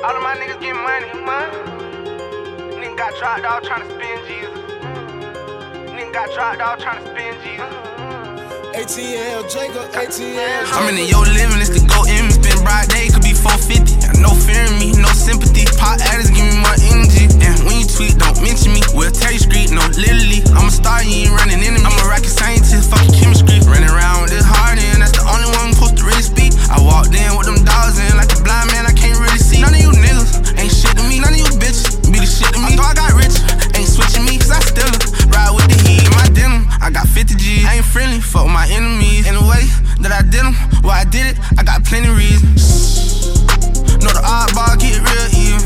All of my niggas getting money. Nigga got dropped off tryna spin Jesus. Nigga got dropped off tryna spin Jesus. ATL, Jacob, ATL. I'm in your living, it's the go in. Spend broad day, could be 450. Got no fear in me, no sympathy. Pop addicts give me more energy. And when you tweet, don't mention me. We'll tell you street, no literally. I'm a star, you ain't running into me. I'm a rocket scientist, fucking chemistry. Running around with this hard in, that's the only one supposed to really speak. I walked in with them dogs in, like a blind man, I can't really see. None of you niggas ain't shit to me, none of you bitches be the shit to me. I thought I got rich, ain't switching me, cause I still ride with the heat in my denim. I got 50 G's, I ain't friendly, fuck with my enemies. In the way that I did them, why I did it, I got plenty reasons. Know the oddball get real even.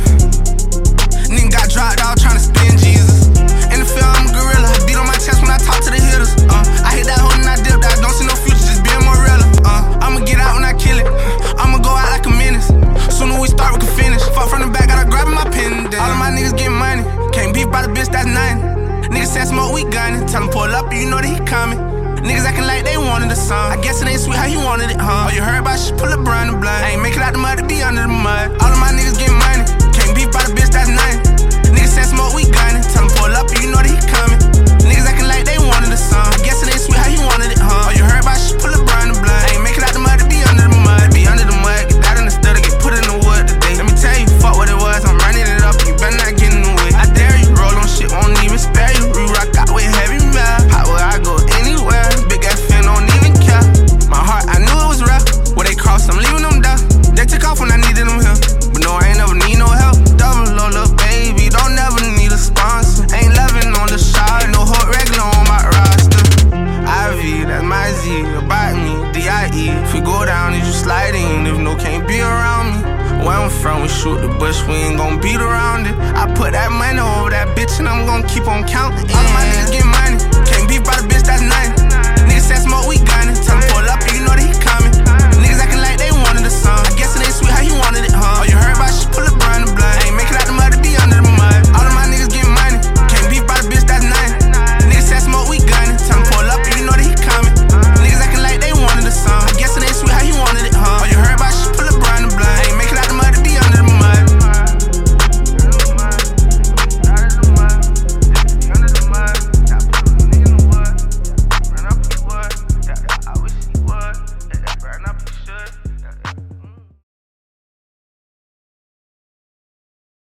Nigga got dropped out tryna spin Jesus. In the field, I'm a gorilla. Beat on my chest when I talk to the hitters. I hit that hoe and I dip that. Don't see no future, just being more realer. I'ma get out when I kill it. I'ma go out like a menace. Sooner we start, we can finish. Fuck from the back, gotta grab my pen. All of my niggas getting money. Can't beef by the bitch, that's nothing. Niggas said smoke, we gunning. Tell him pull up, you know that he coming. Niggas acting like they wanted a song. I guess it ain't sweet how he wanted it, huh? Oh, you heard about shit, pull up Brian the Blood. I ain't make it out the mud to be under the mud. All of my niggas getting money. Can't beef by the bitch, that's nothing. Niggas said smoke, we gunning. Tell him pull up, you know that he coming. Niggas acting like they wanted a song. I guess it ain't sweet how he wanted it, huh? Oh, you heard about shit, pull up Brian the Blood. I ain't make it out the mud to be under the mud. Be under the mud, get that in the stutter, get put in the wood today. Let me tell you, fuck what it was, I'm running it up, you better not get in the way. I dare you, roll on shit, won't even spare you. Re-rock out with heavy mouth. Hot where I go anywhere, big ass fan don't even care. My heart, I knew it was rough. Where they cross, I'm leaving them down. They took off when I needed them here, but no, I ain't never need no help. Double O, little baby, don't never need a sponsor. Ain't loving on the shot, no hot regular on my roster. IV, that's my Z, about me, D.I.E. If we go down, is you sliding? If no, can't be around me. Where I'm from, we shoot the bush, we ain't gon' beat around it. I put that money over that bitch and I'm gon' keep on counting. All of my niggas get money, can't beef by the bitch, that's nothing. Niggas said smoke, we got